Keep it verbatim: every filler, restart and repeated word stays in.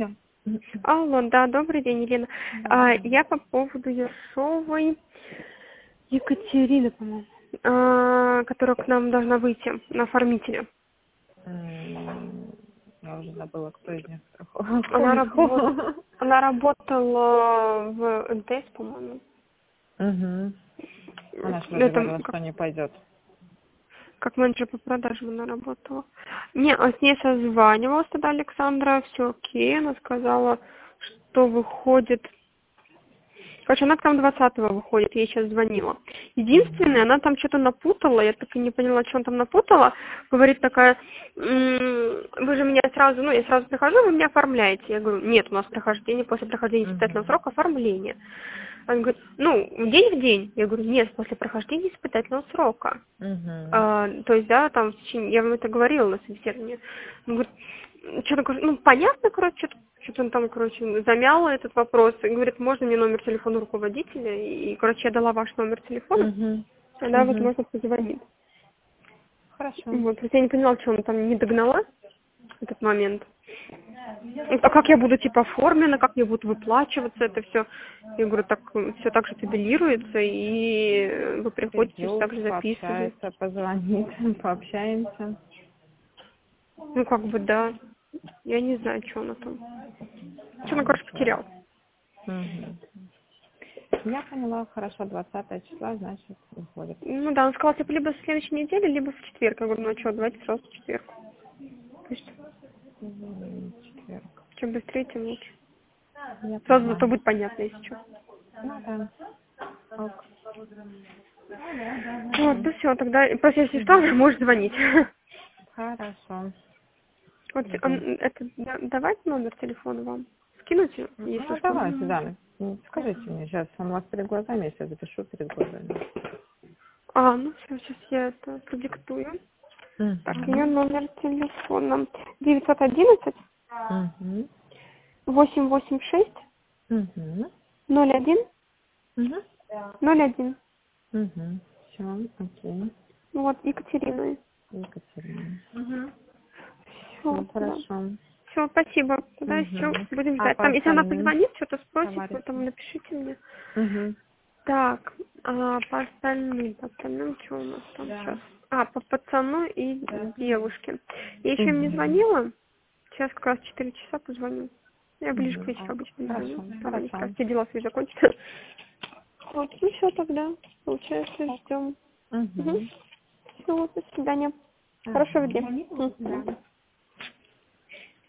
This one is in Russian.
Алло. Алло, да, добрый день, Елена. Да. А, я по поводу Ершовой Екатерины, по-моему, а, которая к нам должна выйти на оформителя. М, Я уже забыла, кто из них Она, ходит. работ... Она работала в МТС, по-моему. Угу. Она же вроде Это говорила, как, что не пойдет. как менеджер по продажам она работала. Не, а с ней созванивалась тогда Александра, все окей, она сказала, что выходит. Короче, она к нам двадцатого выходит, я ей сейчас звонила. Единственное, она там что-то напутала, я так и не поняла, что она там напутала. Говорит такая, «М, вы же меня сразу, ну, я сразу прихожу, вы меня оформляете. Я говорю, нет, у нас прохождение, после прохождения испытательного срока оформление. Она говорит, ну, день в день. Я говорю, нет, после прохождения испытательного срока. Угу. А, то есть, да, там, в течение- я вам это говорила на собеседовании. Он говорит, что-то, говорит, ну, понятно, короче, что-то, что-то он там, короче, замял этот вопрос. И говорит, можно мне номер телефона руководителя? И, короче, я дала ваш номер телефона. Угу. Тогда вот Угу. можно позвонить. Хорошо. Вот, то есть я не поняла, что она там не догнала в этот момент. Ну, а как я буду, типа, оформлена, как мне будут выплачиваться это все? Я говорю, так, все так же табелируется, и вы приходите, все Придет, так же записываете. пообщается, позвонит, пообщаемся. Ну, как бы, да. Я не знаю, что она там. Что она, короче, потеряла. Угу. Я поняла, хорошо, двадцатого числа, значит, уходит. Ну да, он сказал, типа, либо в следующей неделе, либо в четверг. Я говорю, ну а что, давайте сразу в четверг. То есть, М, Четверг. чем быстрее, тем лучше. Я Сразу поняла. зато будет понятно, если что. Ну да. Ок. Вот, ну все, тогда, просто если что, можешь звонить. Хорошо. Вот, он, Жду. это, да- давать номер телефона вам? Скинуть, если Ну, что? давайте, да. Ну, скажите мне, сейчас он у вас перед глазами, я сейчас запишу перед глазами. А, ну все, сейчас я это продиктую. Так, ее Угу. номер телефона девятьсот одиннадцать Угу. восемьсот восемьдесят шесть Угу. ноль один Угу. ноль один. Угу. Все, окей. Вот, Екатерина. Екатерина. Все, Все да. хорошо. Все, спасибо. Тогда еще Угу. будем А ждать. по Там, если она остальным позвонит, что-то спросит, вы там товарищам? напишите мне. Угу. Так, а по остальным, по остальным, что у нас там сейчас? А, по пацану и девушке. Я еще им не Угу. звонила. Сейчас как раз четыре часа позвоню. Я ближе к Угу. вечеру обычно звоню. Хорошо, Там они как раз хорошо. все дела свои закончатся. Вот, ну все тогда. Получается, ждем. Угу. Угу. Все, до свидания. Хорошего Ага. дня. Да. Мгм.